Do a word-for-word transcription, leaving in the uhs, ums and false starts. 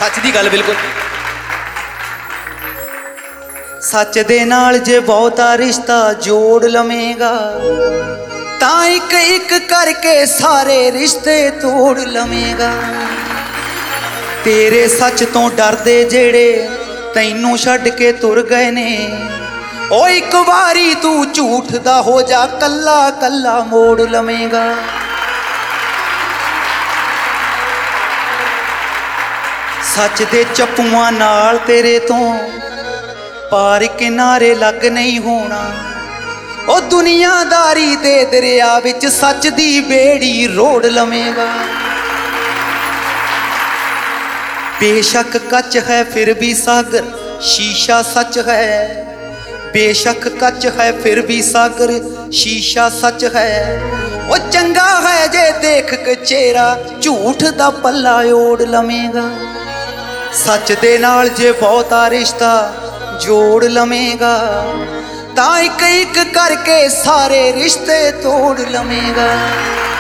सच दी गल बिल्कुल। सच दे नाल जे बहुता रिश्ता जोड़ लवेगा तां इक इक करके सारे रिश्ते तोड़ लवेगा। तेरे सच तो डरदे जेड़े तैनू छड्ड के तुर गए ने, ओ एक बारी तू झूठ दा हो जा कल्ला कल्ला मोड़ लवेगा। सच दे चप्पुआं नाल तेरे तो पार किनारे लग नहीं होना, ओ दुनियादारी दे दरिया विच सच दी बेड़ी रोड़ लवेगा। बेशक कच है फिर भी सागर शीशा सच है, बेशक कच है फिर भी सागर शीशा सच है। ओ चंगा है जे देख के चेहरा झूठ दा पल्ला ओढ़ लवेगा। सच दे नाल जे बहुता रिश्ता जोड़ लवेगा तां इक इक करके सारे रिश्ते तोड़ लवेगा।